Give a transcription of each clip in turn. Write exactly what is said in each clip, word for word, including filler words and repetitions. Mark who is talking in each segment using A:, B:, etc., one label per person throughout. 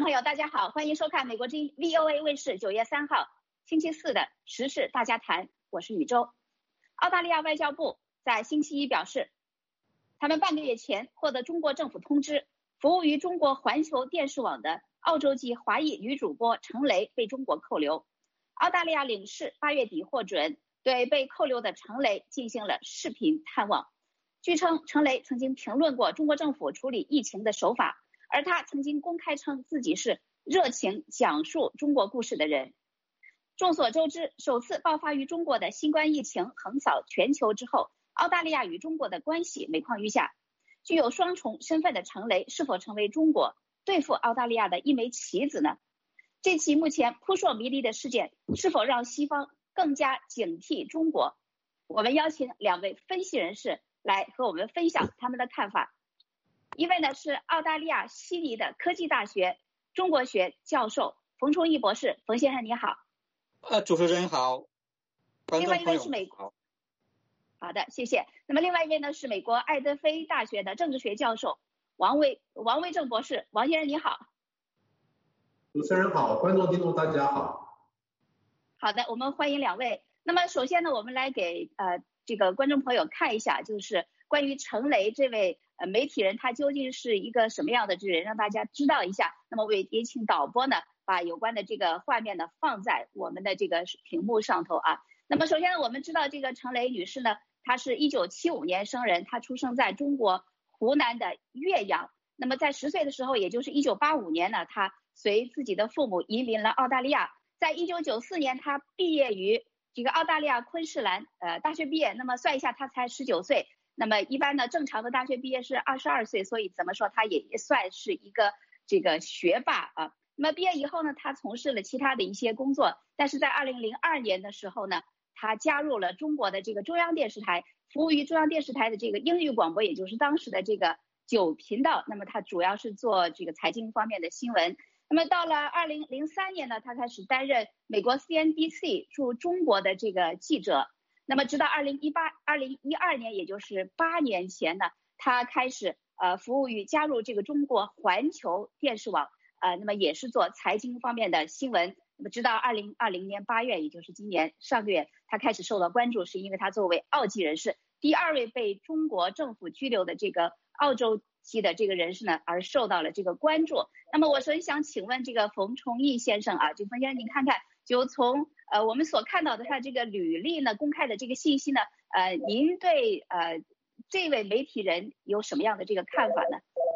A: 朋友，大家好，欢迎收看美国之音 V O A 卫视九月三号星期四的时事大家谈，我是宇宙。澳大利亚外交部在星期一表示，他们半个月前获得中国政府通知，服务于中国环球电视网的澳洲籍华裔女主播程雷被中国扣留。澳大利亚领事八月底获准对被扣留的程雷进行了视频探望。据称，程雷曾经评论过中国政府处理疫情的手法，而他曾经公开称自己是热情讲述中国故事的人。众所周知，首次爆发于中国的新冠疫情横扫全球之后，澳大利亚与中国的关系每况愈下。具有双重身份的程雷是否成为中国对付澳大利亚的一枚棋子呢？这起目前扑朔迷离的事件是否让西方更加警惕中国？我们邀请两位分析人士来和我们分享他们的看法。一位呢是澳大利亚悉尼的科技大学中国学教授冯崇义博士，冯先生你好。
B: 呃，主持人好。
A: 另外一位是美国，好的，谢谢。那么另外一位呢是美国爱德菲大学的政治学教授王卫王卫正博士，王先生你好。
C: 主持人好，观众听众大家好。
A: 好的，我们欢迎两位。那么首先呢，我们来给呃这个观众朋友看一下，就是关于程雷这位呃媒体人，他究竟是一个什么样的人，让大家知道一下。那么我也请导播呢把有关的这个画面呢放在我们的这个屏幕上头啊。那么首先呢，我们知道这个程雷女士呢，她是一九七五年生人，她出生在中国湖南的岳阳。那么在十岁的时候，也就是一九八五年呢，她随自己的父母移民了澳大利亚。在一九九四年，她毕业于这个澳大利亚昆士兰呃大学毕业。那么算一下，她才十九岁。那么一般呢，正常的大学毕业是二十二岁，所以怎么说，她也算是一个这个学霸啊。那么毕业以后呢，她从事了其他的一些工作，但是在二零零二年的时候呢，她加入了中国的这个中央电视台，服务于中央电视台的这个英语广播，也就是当时的这个九频道。那么她主要是做这个财经方面的新闻。那么到了二零零三年呢，她开始担任美国 C N B C 驻中国的这个记者。那么直到二零一八、二零一二年，也就是八年前呢，她开始呃服务于加入这个中国环球电视网，呃，那么也是做财经方面的新闻。那么直到二零二零年八月，也就是今年上个月，她开始受到关注，是因为她作为澳籍人士，第二位被中国政府拘留的这个澳洲籍的这个人士呢，而受到了这个关注。那么我首先想请问这个冯崇义先生啊，就冯先生您看看，就从呃我们所看到的他这个履历呢，公开的这个信息呢，呃，您对呃这位媒体人有什么样的这个看法呢？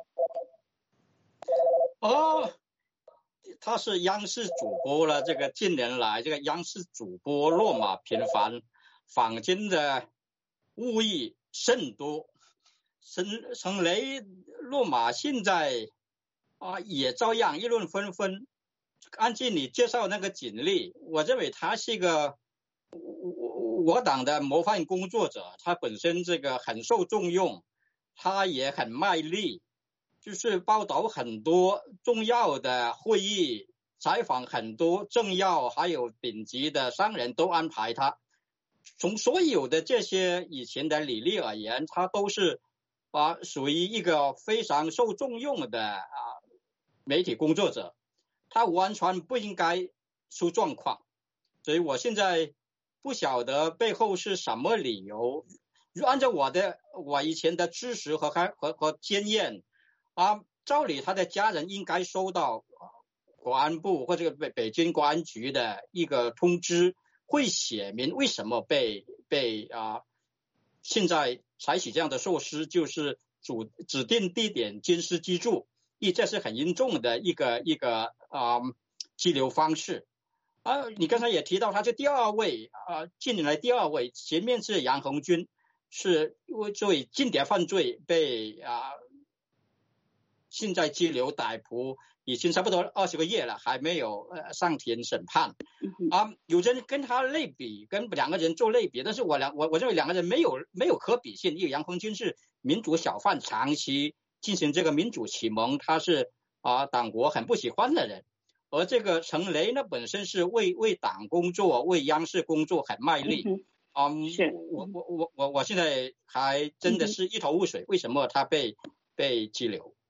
B: 哦，他是央视主播了，这个近年来这个央视主播落马频繁，坊间的误议甚多。程程雷落马现在啊也照样议论纷纷。按照你介绍那个简历，我认为他是一个我我党的模范工作者，他本身这个很受重用，他也很卖力，就是报道很多重要的会议，采访很多政要还有顶级的商人都安排他。从所有的这些以前的履历而言，他都是啊属于一个非常受重用的啊媒体工作者，他完全不应该出状况。所以我现在不晓得背后是什么理由。按照我的我以前的知识和和和经验啊，照理他的家人应该收到国安部或者北北京国安局的一个通知，会写明为什么被被啊现在采取这样的措施，就是主指定地点监视居住，因为这是很严重的一个一个啊拘留方式。啊，你刚才也提到他是第二位啊，近年来第二位，前面是杨红军，是因为作为间谍犯罪被啊现在拘留逮捕，已经差不多二十个月了，还没有呃上庭审判。啊，有人跟他类比，跟两个人做类比，但是我两我我认为两个人没有没有可比性。因为杨红军是民主小贩，长期进行这个民主启蒙，他是啊党国很不喜欢的人。而这个程雷呢，本身是为为党工作，为央视工作很卖力。啊、嗯，我我我我我现在还真的是一头雾水，为什么他被被拘留？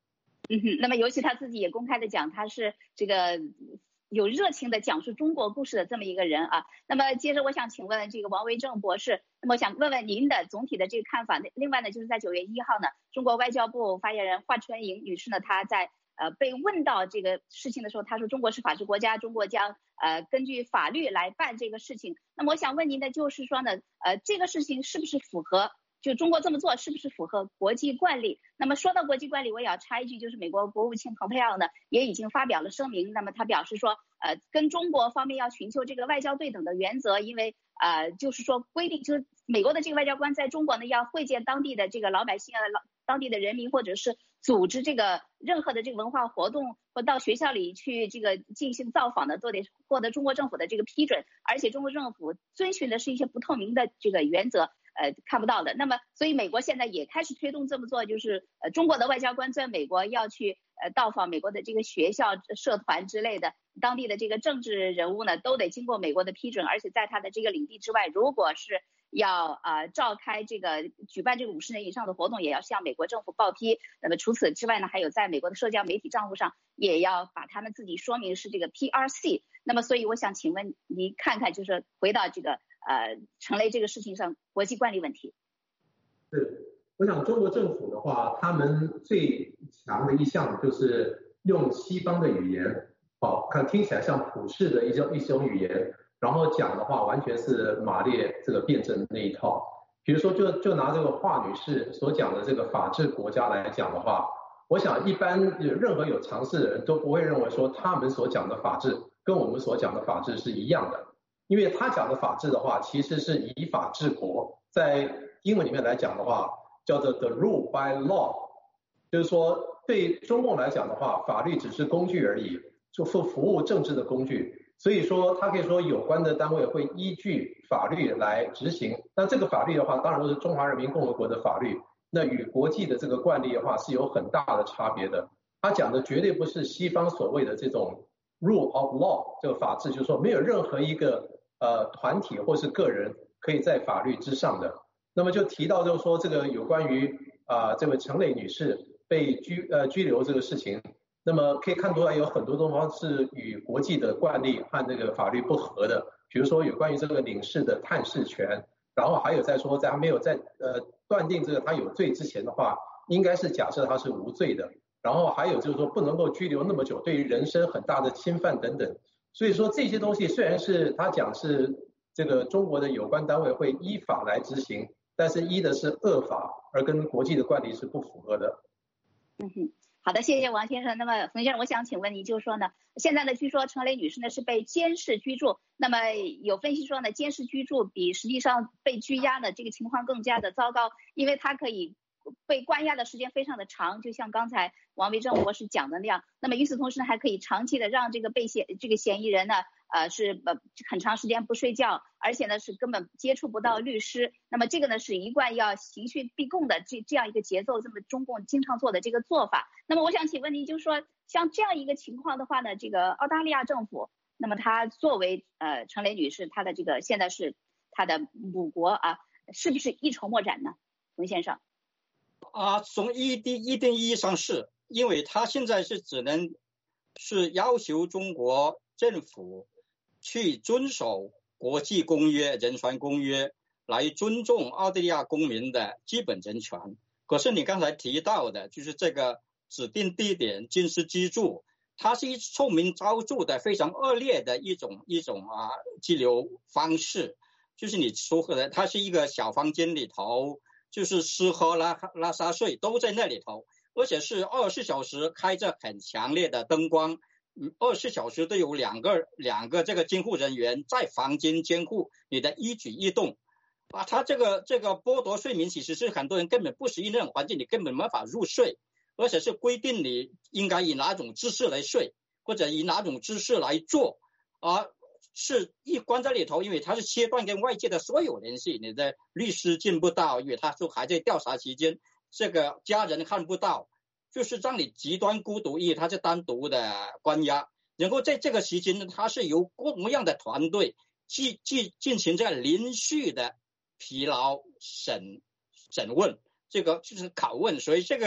A: 嗯哼，那么尤其他自己也公开的讲，他是这个有热情的讲述中国故事的这么一个人啊。那么接着我想请问这个王维正博士，那么我想问问您的总体的这个看法。另外呢，就是在九月一号呢，中国外交部发言人华春莹女士呢，她在呃被问到这个事情的时候，她说中国是法治国家，中国将呃根据法律来办这个事情。那么我想问您的就是说呢，呃这个事情是不是符合？就中国这么做是不是符合国际惯例？那么说到国际惯例，我也要插一句，就是美国国务卿蓬佩奥呢也已经发表了声明，那么他表示说，呃，跟中国方面要寻求这个外交对等的原则，因为呃，就是说规定，就是美国的这个外交官在中国呢要会见当地的这个老百姓啊，老当地的人民，或者是组织这个任何的这个文化活动，或到学校里去这个进行造访的，都得获得中国政府的这个批准，而且中国政府遵循的是一些不透明的这个原则。呃，看不到的。那么，所以美国现在也开始推动这么做，就是呃，中国的外交官在美国要去呃到访美国的这个学校、社团之类的，当地的这个政治人物呢，都得经过美国的批准，而且在他的这个领地之外，如果是要呃召开这个举办这个五十人以上的活动，也要向美国政府报批。那么除此之外呢，还有在美国的社交媒体账户上也要把他们自己说明是这个 P R C。那么，所以我想请问您看看，就是回到这个。呃，陈雷这个事情上国际惯例问题。
C: 是，我想中国政府的话，他们最强的一项就是用西方的语言，好看听起来像普世的一种一种语言，然后讲的话完全是马列这个辩证那一套。比如说就，就就拿这个华女士所讲的这个法治国家来讲的话，我想一般任何有常识的人都不会认为说他们所讲的法治跟我们所讲的法治是一样的。因为他讲的法治的话，其实是以法治国，在英文里面来讲的话，叫做 the rule by law， 就是说对中共来讲的话，法律只是工具而已，就是服务政治的工具。所以说，他可以说有关的单位会依据法律来执行。那这个法律的话，当然都是中华人民共和国的法律，那与国际的这个惯例的话是有很大的差别的。他讲的绝对不是西方所谓的这种 rule of law 这个法治，就是说没有任何一个呃团体或是个人可以在法律之上的。那么就提到就是说这个有关于啊、呃、这位陈蕾女士被拘呃拘留这个事情，那么可以看出来有很多东方是与国际的惯例和这个法律不合的，比如说有关于这个领事的探视权，然后还有在说在他没有在呃断定这个他有罪之前的话，应该是假设他是无罪的。然后还有就是说不能够拘留那么久，对于人身很大的侵犯等等。所以说这些东西虽然是他讲是这个中国的有关单位会依法来执行，但是依的是恶法，而跟国际的惯例是不符合的。
A: 嗯哼，好的，谢谢王先生。那么冯先生，我想请问您，就是说呢，现在呢，据说陈蕾女士呢是被监视居住，那么有分析说呢，监视居住比实际上被拘押的这个情况更加的糟糕，因为她可以被关押的时间非常的长，就像刚才王维正博士讲的那样。那么与此同时呢，还可以长期的让这个被嫌这个嫌疑人呢，呃是呃很长时间不睡觉，而且呢是根本接触不到律师。那么这个呢是一贯要刑讯逼供的这这样一个节奏，这么中共经常做的这个做法。那么我想请问您，就是说像这样一个情况的话呢，这个澳大利亚政府，那么他作为呃陈蕾女士，她的这个现在是她的母国啊，是不是一筹莫展呢？冯先生。
B: 啊，从一定一定意义上是，因为他现在是只能是要求中国政府去遵守国际公约、人权公约，来尊重澳大利亚公民的基本人权。可是你刚才提到的，就是这个指定地点监视居住，它是一臭名昭著的非常恶劣的一种一种啊拘留方式。就是你说的，它是一个小房间里头。就是吃喝拉拉撒睡都在那里头，而且是二十四小时开着很强烈的灯光，二十四小时都有两个两个这个监护人员在房间监护你的一举一动啊。他这个这个剥夺睡眠，其实是很多人根本不适应那种环境，你根本没法入睡，而且是规定你应该以哪种姿势来睡，或者以哪种姿势来做啊。是一关在里头，因为他是切断跟外界的所有联系，你的律师进不到，因为他就还在调查期间，这个家人看不到，就是让你极端孤独，因为他是单独的关押。然后在这个期间呢，他是由各种各样的团队去去进行这个连续的疲劳审审问，这个就是拷问，所以这个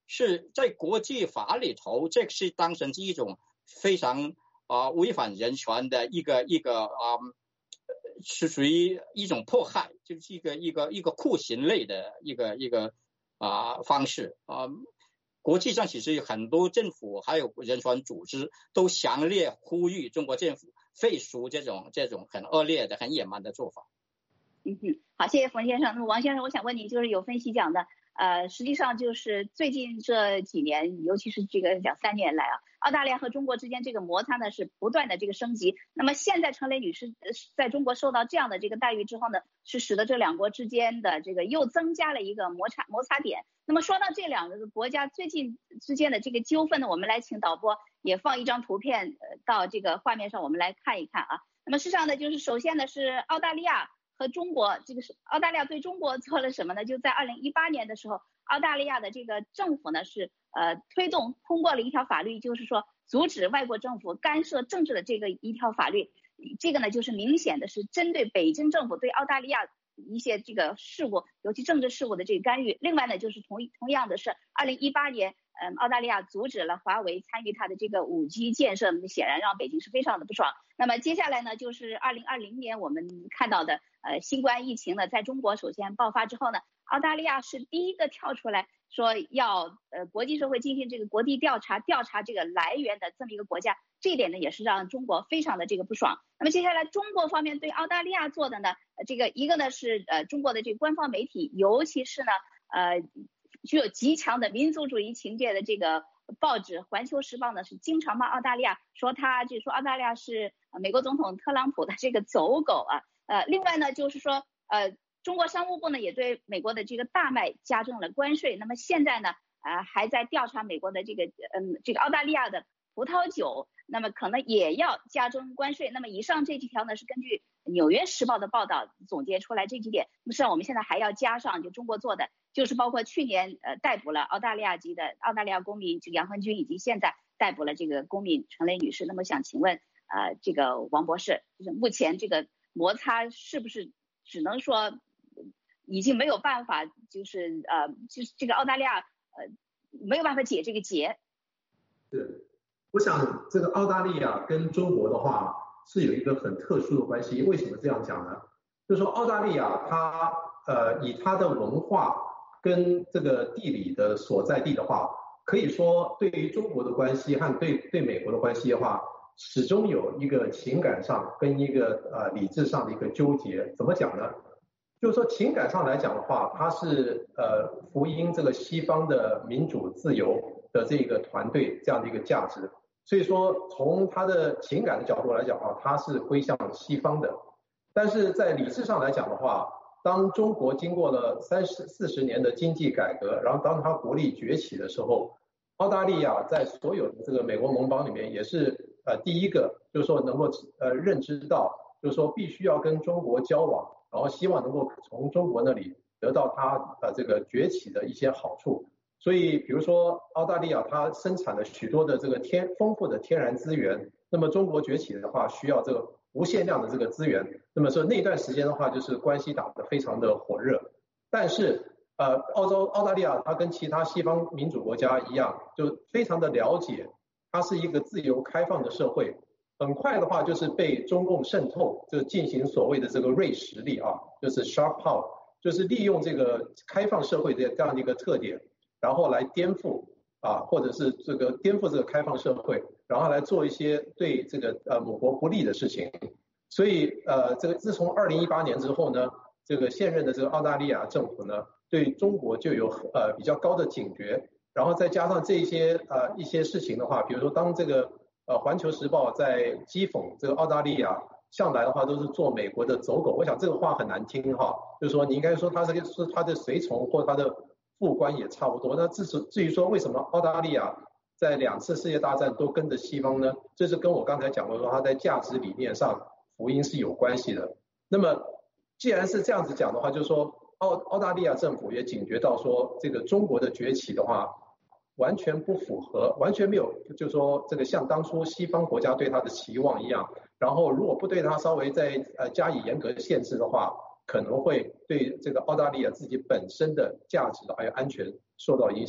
B: 是在国际法里头，这是当成是一种非常啊、呃、违反人权的一个一个啊、呃，是属于一种迫害，就是一个一个一个酷刑类的一个一个啊、呃、方式啊、呃。国际上其实很多政府还有人权组织都强烈呼吁中国政府废除这种这种很恶劣的、很野蛮的做法。
A: 嗯哼，好，谢谢冯先生。那么王先生，我想问你，就是有分析讲的，呃，实际上就是最近这几年，尤其是这个两三年来啊，澳大利亚和中国之间这个摩擦呢是不断的这个升级。那么现在陈雷女士在中国受到这样的这个待遇之后呢，是使得这两国之间的这个又增加了一个摩擦摩擦点。那么说到这两个国家最近之间的这个纠纷呢，我们来请导播也放一张图片到这个画面上，我们来看一看啊。那么事实上呢，就是首先呢是澳大利亚和中国，这个是澳大利亚对中国做了什么呢？就在二零一八年的时候，澳大利亚的这个政府呢是呃推动通过了一条法律，就是说阻止外国政府干涉政治的这个一条法律。这个呢就是明显的是针对北京政府对澳大利亚一些这个事务，尤其政治事务的这个干预。另外呢，就是同同样的是，二零一八年，嗯，澳大利亚阻止了华为参与它的这个五 G 建设，显然让北京是非常的不爽。那么接下来呢，就是二零二零年我们看到的，呃，新冠疫情呢，在中国首先爆发之后呢，澳大利亚是第一个跳出来说要呃国际社会进行这个国地调查，调查这个来源的这么一个国家。这一点呢，也是让中国非常的这个不爽。那么接下来中国方面对澳大利亚做的呢，这个一个呢是呃中国的这个官方媒体，尤其是呢呃具有极强的民族主义情节的这个报纸《环球时报》呢，是经常骂澳大利亚，说他就说澳大利亚是美国总统特朗普的这个走狗啊。呃，另外呢就是说呃中国商务部呢也对美国的这个大麦加征了关税。那么现在呢呃还在调查美国的这个嗯这个澳大利亚的葡萄酒，那么可能也要加征关税。那么以上这几条呢是根据纽约时报的报道总结出来这几点。那么实际上我们现在还要加上就中国做的，就是包括去年呃逮捕了澳大利亚籍的澳大利亚公民这个杨恒军，以及现在逮捕了这个公民陈雷女士。那么想请问呃这个王博士，就是目前这个摩擦是不是只能说已经没有办法，就是呃就是这个澳大利亚呃没有办法解这个结？
C: 是。我想这个澳大利亚跟中国的话是有一个很特殊的关系。为什么这样讲呢？就是说澳大利亚它呃以它的文化跟这个地理的所在地的话，可以说对于中国的关系和对对美国的关系的话，始终有一个情感上跟一个呃理智上的一个纠结。怎么讲呢？就是说情感上来讲的话，它是呃福音这个西方的民主自由的这个团队这样的一个价值。所以说从他的情感的角度来讲啊，他是归向西方的。但是在理智上来讲的话，当中国经过了三十四十年的经济改革，然后当他国力崛起的时候，澳大利亚在所有的这个美国盟邦里面也是呃第一个，就是说能够呃认知到，就是说必须要跟中国交往，然后希望能够从中国那里得到他呃这个崛起的一些好处。所以比如说澳大利亚它生产了许多的这个天丰富的天然资源，那么中国崛起的话需要这个无限量的这个资源，那么说那段时间的话就是关系打得非常的火热。但是呃澳洲澳大利亚它跟其他西方民主国家一样，就非常的了解它是一个自由开放的社会，很快的话就是被中共渗透，就进行所谓的这个锐实力啊，就是 sharp power， 就是利用这个开放社会的这样的一个特点，然后来颠覆啊，或者是这个颠覆这个开放社会，然后来做一些对这个呃母国不利的事情。所以呃，这个自从二零一八年之后呢，这个现任的这个澳大利亚政府呢，对中国就有呃比较高的警觉，然后再加上这些呃一些事情的话，比如说当这个呃环球时报在讥讽这个澳大利亚向来的话都是做美国的走狗，我想这个话很难听哈，就是说你应该说他是是他的随从或他的副官也差不多。那至至于说为什么澳大利亚在两次世界大战都跟着西方呢？这是跟我刚才讲过说他在价值理念上福音是有关系的。那么既然是这样子讲的话，就是说澳澳大利亚政府也警觉到说这个中国的崛起的话完全不符合，完全没有就是说这个像当初西方国家对他的期望一样，然后如果不对他稍微再呃加以严格限制的话，可能会对这个澳大利亚自己本身的价值还有安全受到影响。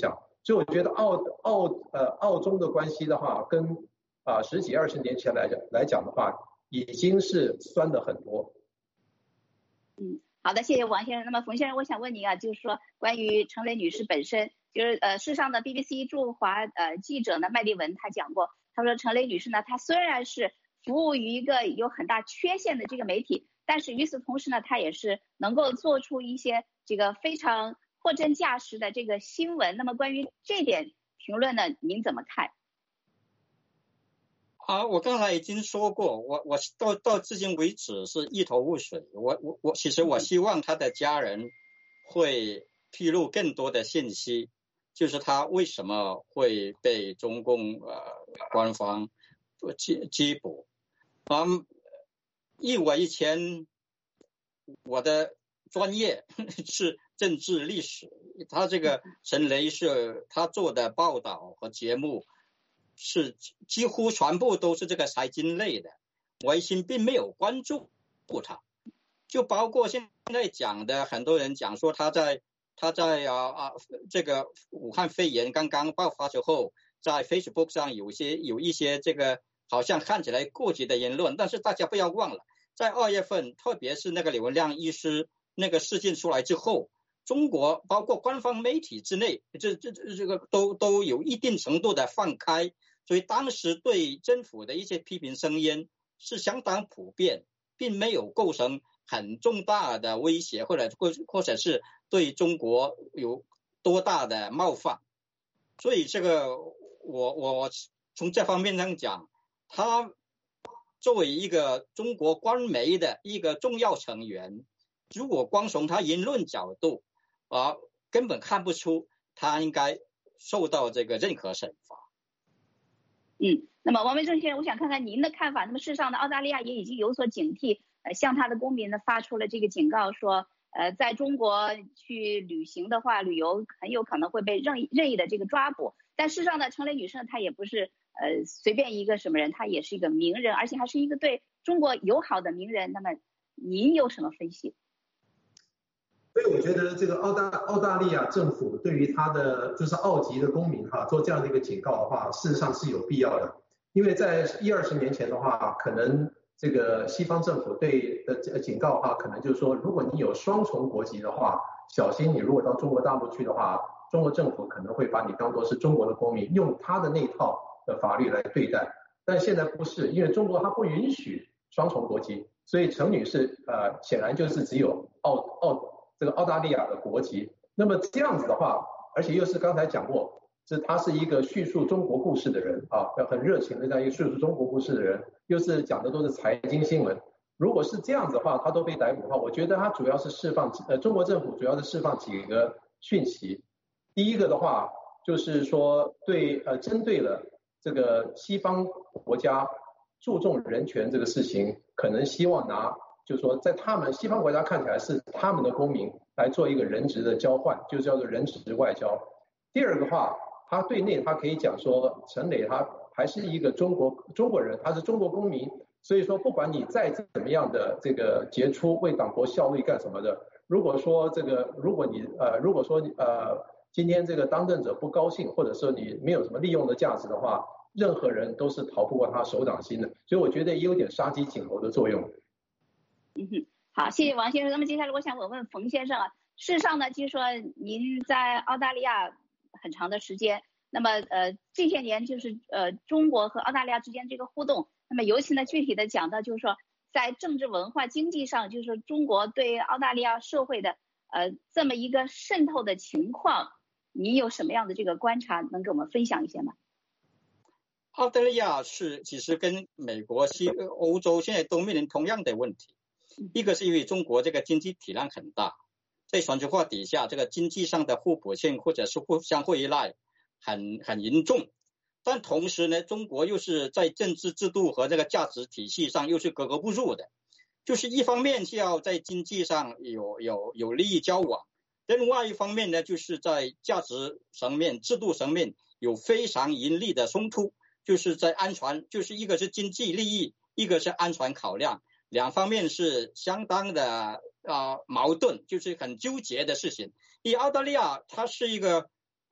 C: 所以我觉得澳澳呃澳中的关系的话，跟啊、呃、十几二十年前来讲来讲的话，已经是酸的很多。
A: 嗯，好的，谢谢王先生。那么冯先生，我想问您啊，就是说关于陈雷女士本身，就是呃，事实上呢 ，B B C 驻华呃记者呢麦丽文他讲过，他说陈雷女士呢，她虽然是服务于一个有很大缺陷的这个媒体，但是与此同时呢，她也是能够做出一些这个非常货真价实的这个新闻。那么关于这点评论呢，您怎么看？
B: 啊，我刚才已经说过，我我到到至今为止是一头雾水。我我我，其实我希望他的家人会披露更多的信息，就是他为什么会被中共呃官方缉缉捕。嗯，以我以前我的专业是政治历史，他这个陈雷是他做的报道和节目。是几乎全部都是这个财经类的，我以前并没有关注过他，就包括现在讲的很多人讲说他在他在啊啊这个武汉肺炎刚刚爆发之后，在 Facebook 上有些有一些这个好像看起来过激的言论，但是大家不要忘了，在二月份，特别是那个刘文亮医师那个事件出来之后，中国包括官方媒体之内，这这这个都都有一定程度的放开。所以当时对政府的一些批评声音是相当普遍，并没有构成很重大的威胁，或者或或者是对中国有多大的冒犯。所以这个我我从这方面上讲，他作为一个中国官媒的一个重要成员，如果光从他言论角度啊，根本看不出他应该受到这个任何惩罚。
A: 嗯，那么王维正先生，我想看看您的看法。那么事实上呢，澳大利亚也已经有所警惕，呃，向他的公民呢发出了这个警告，说，呃，在中国去旅行的话，旅游很有可能会被任意任意的这个抓捕。但事实上呢，陈雷女士呢，她也不是呃随便一个什么人，她也是一个名人，而且还是一个对中国友好的名人。那么您有什么分析？
C: 所以我觉得这个澳大澳大利亚政府对于他的就是澳籍的公民哈做这样的一个警告的话，事实上是有必要的，因为在一二十年前的话，可能这个西方政府对的警告的话，可能就是说，如果你有双重国籍的话，小心你如果到中国大陆去的话，中国政府可能会把你当作是中国的公民，用他的那一套的法律来对待。但现在不是，因为中国它不允许双重国籍，所以陈女士呃显然就是只有澳澳。这个澳大利亚的国籍，那么这样子的话，而且又是刚才讲过，是他是一个叙述中国故事的人啊，很热情的这样一个叙述中国故事的人，又是讲的都是财经新闻。如果是这样子的话，他都被逮捕的话，我觉得他主要是释放呃中国政府主要是释放几个讯息。第一个的话，就是说对呃针对了这个西方国家注重人权这个事情，可能希望拿。就是说，在他们西方国家看起来是他们的公民来做一个人质的交换，就叫做人质外交。第二个话，他对内他可以讲说，陈雷他还是一个中国中国人，他是中国公民，所以说不管你再怎么样的这个杰出，为党国效力干什么的，如果说这个如果你呃如果说呃今天这个当政者不高兴，或者说你没有什么利用的价值的话，任何人都是逃不过他手掌心的。所以我觉得也有点杀鸡儆猴的作用。
A: 嗯哼，好，谢谢王先生。那么接下来我想问问冯先生啊，事实上呢，就是说您在澳大利亚很长的时间，那么呃这些年就是呃中国和澳大利亚之间这个互动，那么尤其呢具体的讲到就是说在政治文化经济上，就是说中国对澳大利亚社会的呃这么一个渗透的情况，你有什么样的这个观察能给我们分享一些吗？
B: 澳大利亚是其实跟美国、西欧洲现在都面临同样的问题。一个是因为中国这个经济体量很大，在全球化底下，这个经济上的互补性或者是互相依赖很很严重。但同时呢，中国又是在政治制度和这个价值体系上又是格格不入的，就是一方面是要在经济上有有有利益交往，另外一方面呢，就是在价值层面、制度层面有非常严厉的冲突，就是在安全，就是一个是经济利益，一个是安全考量。两方面是相当的呃矛盾，就是很纠结的事情。因为澳大利亚它是一个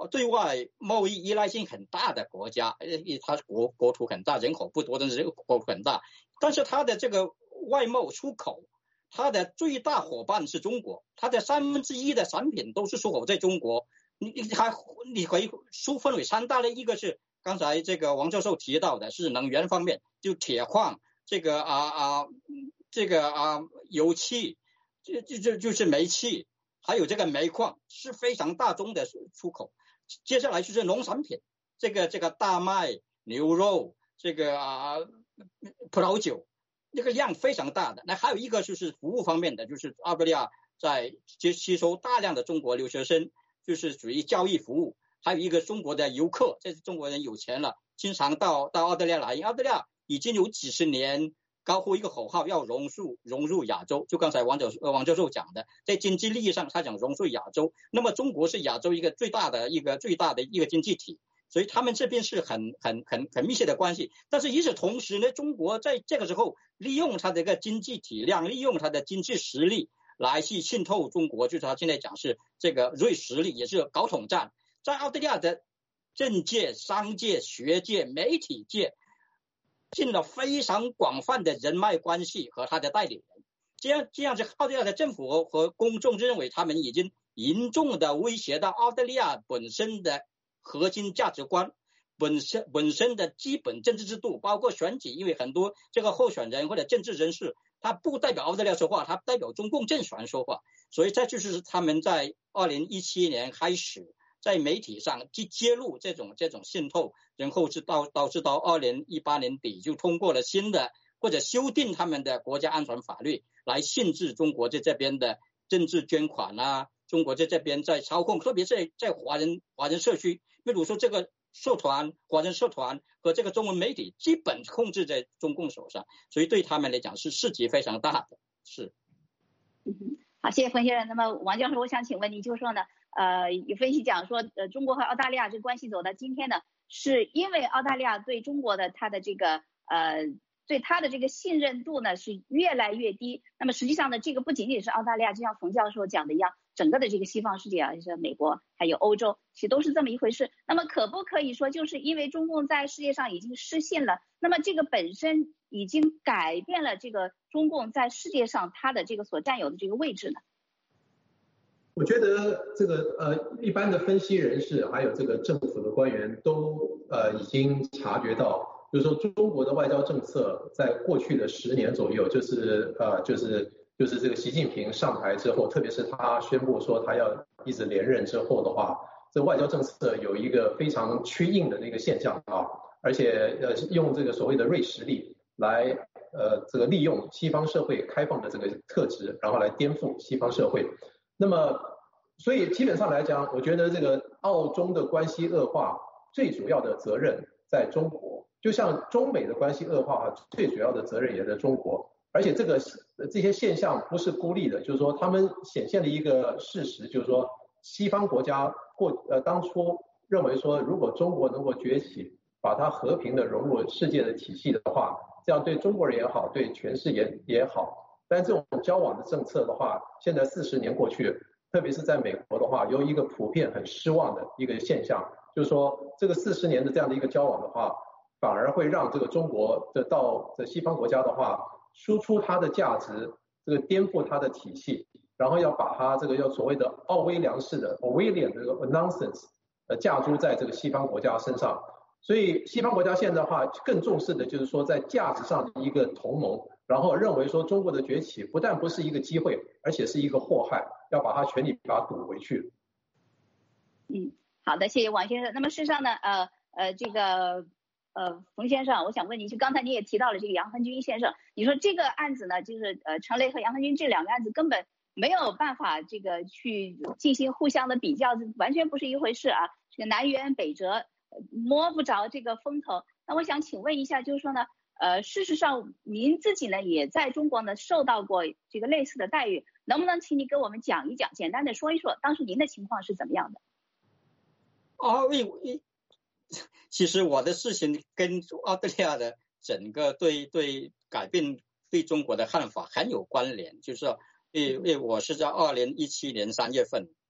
B: 对外贸易依赖性很大的国家，它国国土很大，人口不多，但是国土很大，但是它的这个外贸出口，它的最大伙伴是中国，它的三分之一的产品都是出口在中国。你还你可以粗分为三大类，一个是刚才这个王教授提到的是能源方面，就铁矿，这个啊啊这个啊油气，就就就就是煤气，还有这个煤矿是非常大宗的出口。接下来就是农产品，这个这个大麦、牛肉，这个啊葡萄酒，这个量非常大的。那还有一个就是服务方面的，就是澳大利亚在接吸收大量的中国留学生，就是属于教育服务。还有一个中国的游客，这是中国人有钱了，经常到到澳大利亚来。澳大利亚已经有几十年高呼一个口号，要融入融入亚洲。就刚才王教授王教授讲的，在经济利益上，他讲融入亚洲。那么中国是亚洲一个最大的一个最大的一个经济体，所以他们这边是很很很很密切的关系。但是与此同时呢，中国在这个时候利用它的一个经济体量，利用它的经济实力来去浸透中国，就是他现在讲是这个锐实力，也是搞统战。在澳大利亚的政界、商界、学界、媒体界进了非常广泛的人脉关系和他的代理人，这样这样子，澳大利亚的政府和和公众认为他们已经严重的威胁到澳大利亚本身的核心价值观，本身本身的基本政治制度，包括选举，因为很多这个候选人或者政治人士，他不代表澳大利亚说话，他代表中共政权说话，所以这就是他们在二零一七年开始在媒体上去揭露这种这种渗透，然后是到导致到二零一八年底就通过了新的或者修订他们的国家安全法律，来限制中国在这边的政治捐款啊，中国在这边在操控，特别是在华人华人社区，比如说这个社团华人社团和这个中文媒体基本控制在中共手上，所以对他们来讲是市值非常大的。是。
A: 嗯，好，谢谢冯先生。那么王教授，我想请问您，就是说呢，呃，有分析讲说，呃，中国和澳大利亚这个关系走到今天呢，是因为澳大利亚对中国的它的这个呃，对它的这个信任度呢是越来越低。那么实际上呢，这个不仅仅是澳大利亚，就像冯教授讲的一样，整个的这个西方世界啊，像美国还有欧洲，其实都是这么一回事。那么可不可以说，就是因为中共在世界上已经失信了，那么这个本身已经改变了这个中共在世界上它的这个所占有的这个位置呢？
C: 我觉得这个呃，一般的分析人士还有这个政府的官员都呃已经察觉到，就是说中国的外交政策在过去的十年左右，就是呃就是就是这个习近平上台之后，特别是他宣布说他要一直连任之后的话，这外交政策有一个非常趋硬的那个现象啊，而且呃用这个所谓的锐实力来呃这个利用西方社会开放的这个特质，然后来颠覆西方社会。那么，所以基本上来讲，我觉得这个澳中的关系恶化，最主要的责任在中国。就像中美的关系恶化，最主要的责任也在中国。而且这个这些现象不是孤立的，就是说他们显现了一个事实，就是说西方国家过呃当初认为说，如果中国能够崛起，把它和平的融入世界的体系的话，这样对中国人也好，对全世界也好。但这种交往的政策的话，现在四十年过去，特别是在美国的话，有一个普遍很失望的一个现象，就是说这个四十年的这样的一个交往的话，反而会让这个中国的到这西方国家的话，输出它的价值，这个颠覆它的体系，然后要把它这个要所谓的奥威良式的 Orwellian 这个 nonsense 呃架诸在这个西方国家身上。所以西方国家现在的话更重视的就是说在价值上的一个同盟，然后认为说中国的崛起不但不是一个机会，而且是一个祸害，要把它全力把它堵回去。
A: 嗯，好的，谢谢王先生。那么事实上呢，呃呃，这个呃冯先生，我想问您，就刚才你也提到了这个杨恒军先生，你说这个案子呢，就是呃陈雷和杨恒军这两个案子根本没有办法这个去进行互相的比较，完全不是一回事啊，这个南辕北辙。摸不着这个风头。那我想请问一下，就是说呢，呃，事实上您自己呢也在中国呢受到过这个类似的待遇，能不能请你给我们讲一讲，简单的说一说，当时您的情况是怎么样的？
B: 哦，其实我的事情跟澳大利亚的整个对对改变对中国的看法很有关联，就是说，因为我是在二零一七年三月份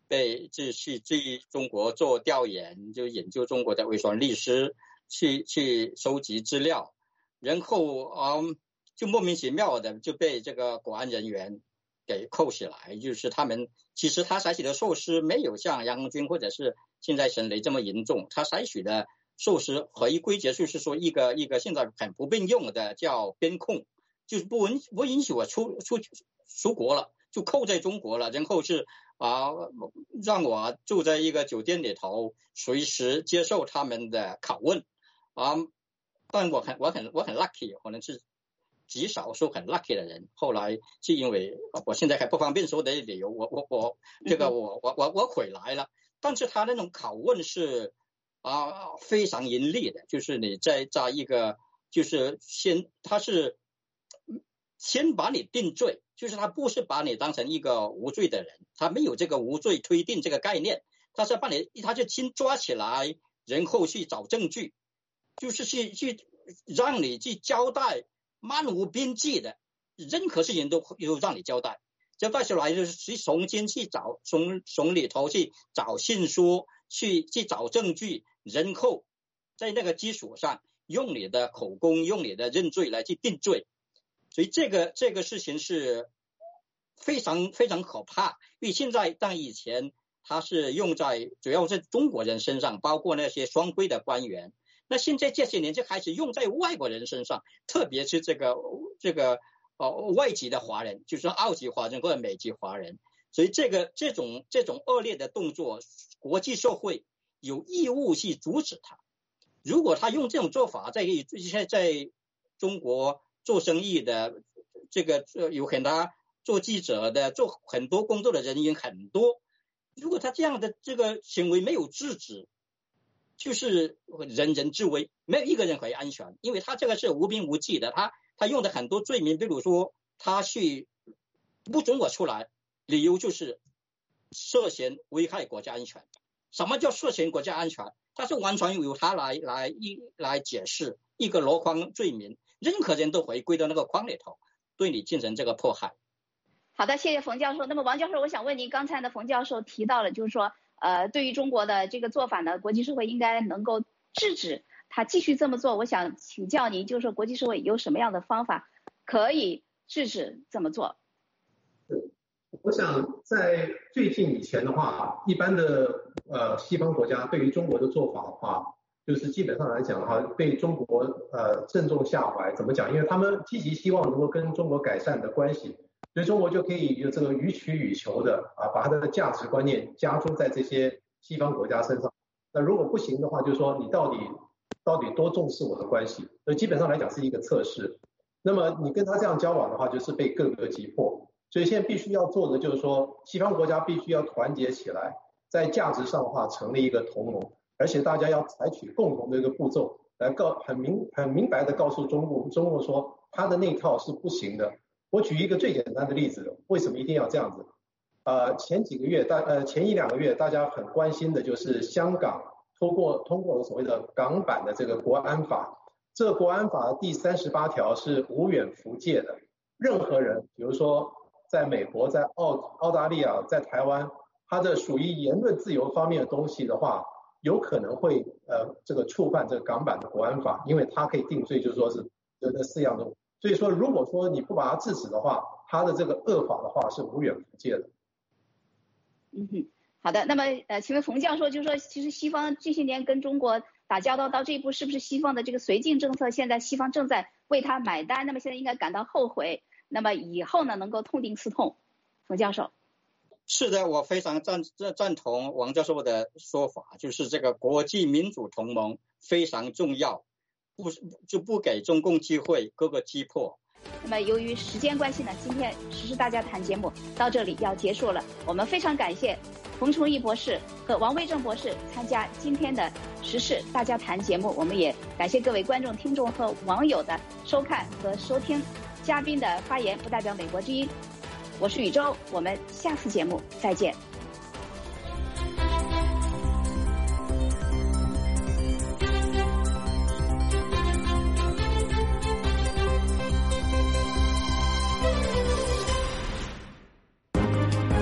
B: 被就去去中国做调研，就研究中国的维权律师，去去收集资料，然后嗯就莫名其妙的就被这个国安人员给扣起来。就是他们其实他采取的措施没有像杨军或者是现在沈雷这么严重，他采取的措施回归结束是说一个一个现在很不并用的叫边控，就是不允不允许我出出出国了，就扣在中国了，然后是啊让我住在一个酒店里头，随时接受他们的拷问啊。但我很我很我很 lucky， 可能是极少数很 lucky 的人。后来是因为我现在还不方便说的理由，我我我这个我我我我回来了。但是他那种拷问是啊非常严厉的，就是你在在一个就是先他是先把你定罪，就是他不是把你当成一个无罪的人，他没有这个无罪推定这个概念，他是把你他就先抓起来，然后去找证据，就是去去让你去交代漫无边际的任何事情都都让你交代，交代出来就是去从间去找从从里头去找信说，去去找证据，然后在那个基础上用你的口供用你的认罪来去定罪。所以这个这个事情是非常非常可怕，因为现在但以前它是用在主要在中国人身上，包括那些双规的官员。那现在这些年就开始用在外国人身上，特别是这个这个呃外籍的华人，就是澳籍华人或者美籍华人。所以这个这种这种恶劣的动作，国际社会有义务去阻止他。如果他用这种做法在在在中国做生意的这个有很多做记者的做很多工作的人员很多，如果他这样的这个行为没有制止，就是人人自危，没有一个人可以安全，因为他这个是无凭无据的，他他用的很多罪名，比如说他去不准我出来，理由就是涉嫌危害国家安全。什么叫涉嫌国家安全？他是完全由他来来一来解释一个箩筐罪名，任何人都回归到那个框里头，对你进行这个迫害。
A: 好的，谢谢冯教授。那么王教授，我想问您，刚才呢冯教授提到了，就是说，呃，对于中国的这个做法呢，国际社会应该能够制止他继续这么做。我想请教您，就是说国际社会有什么样的方法可以制止这么做？
C: 是，我想在最近以前的话，一般的呃西方国家对于中国的做法的话，就是基本上来讲的话，被中国呃正中下怀。怎么讲？因为他们积极希望能够跟中国改善的关系。所以中国就可以有这个予取予求的啊，把它的价值观念加注在这些西方国家身上。那如果不行的话，就是说你到底到底多重视我的关系？所以基本上来讲是一个测试。那么你跟他这样交往的话，就是被各个击破。所以现在必须要做的就是说，西方国家必须要团结起来，在价值上的话成立一个同盟，而且大家要采取共同的一个步骤来告很明很明白的告诉中国，中国说他的那套是不行的。我举一个最简单的例子，为什么一定要这样子？呃，前几个月大呃前一两个月大家很关心的就是香港通过通过了所谓的港版的这个国安法。这个国安法第三十八条是无远弗届的，任何人，比如说在美国、在澳澳大利亚、在台湾，他的属于言论自由方面的东西的话，有可能会呃这个触犯这个港版的国安法，因为它可以定罪，就是说是这这四样东西。所以说，如果说你不把它制止的话，它的这个恶法的话是无远弗届的。
A: 嗯哼，好的。那么呃，请问冯教授，就是说，其实西方这些年跟中国打交道到这一步，是不是西方的这个绥靖政策，现在西方正在为他买单？那么现在应该感到后悔，那么以后呢，能够痛定思痛？冯教授。
B: 是的，我非常赞赞同王教授的说法，就是这个国际民主同盟非常重要。不就不给中共机会，各个击破。
A: 那么由于时间关系呢，今天时事大家谈节目到这里要结束了。我们非常感谢冯崇义博士和王威正博士参加今天的时事大家谈节目，我们也感谢各位观众、听众和网友的收看和收听。嘉宾的发言不代表美国之音，我是宇宙，我们下次节目再见。